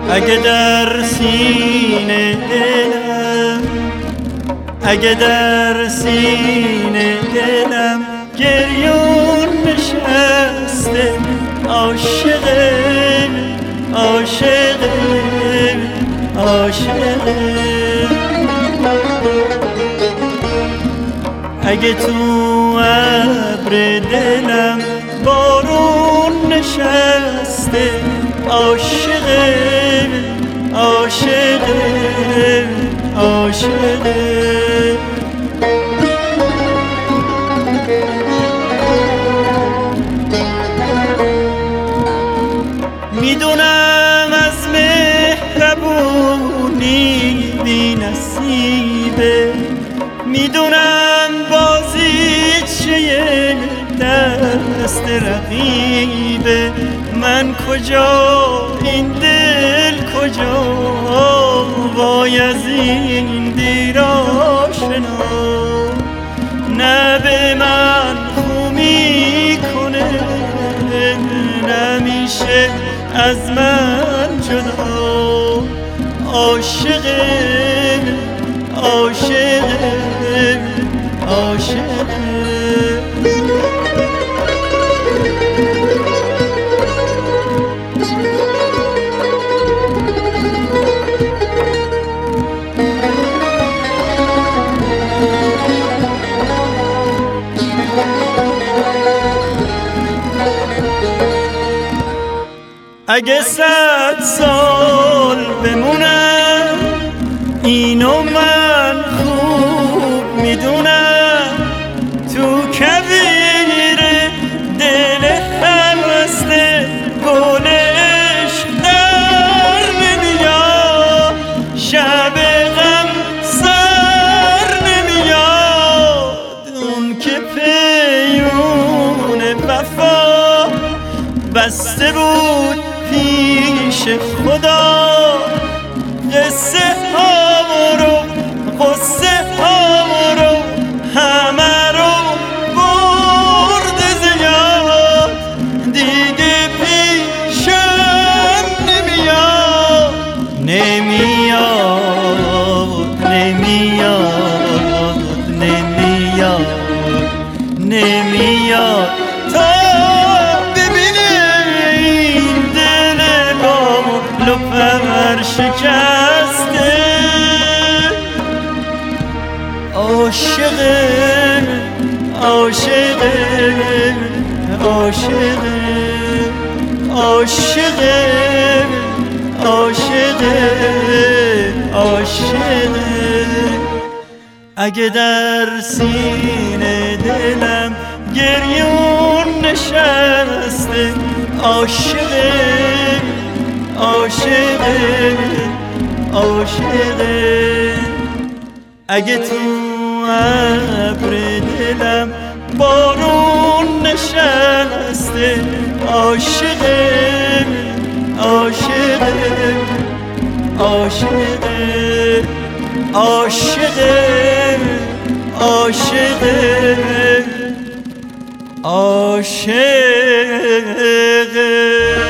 اگه در سینه دلم، اگه در سینه دلم گریون نشسته، عاشقه عاشقه عاشقه. اگه تو ابر دلم بارون نشسته، عاشقه عاشقه عاشقه. میدونم از مهربونی بی نصیبه، میدونم بازیچه دست رقیبه. من کجا این دل کجا وای از این دیر آشنا، نه به من خو میکنه نمیشه از من جدا، عاشقه عاشقه عاشقه. اگه 100 سال بمونم اینو من خوب میدونم، تو کویر دل هم هسته گل عشق در نمیاد، شب غم سر نمیاد. اون که پیون وفا بسته بود پیش خدا، قصه ها رو قصه ها رو همه رو برد زیاد، دیگه پیشم نمیاد نمیاد نمیاد نمیاد نمیاد. تا پر شکسته، عاشقه عاشقه عاشقه عاشقه عاشقه عاشقه. اگه در سینه دلم گریون نشسته، عاشقه عاشقه عاشقه. اگه تو ابر دلم بارون نشسته، عاشقه عاشقه عاشقه عاشقه عاشقه عاشقه.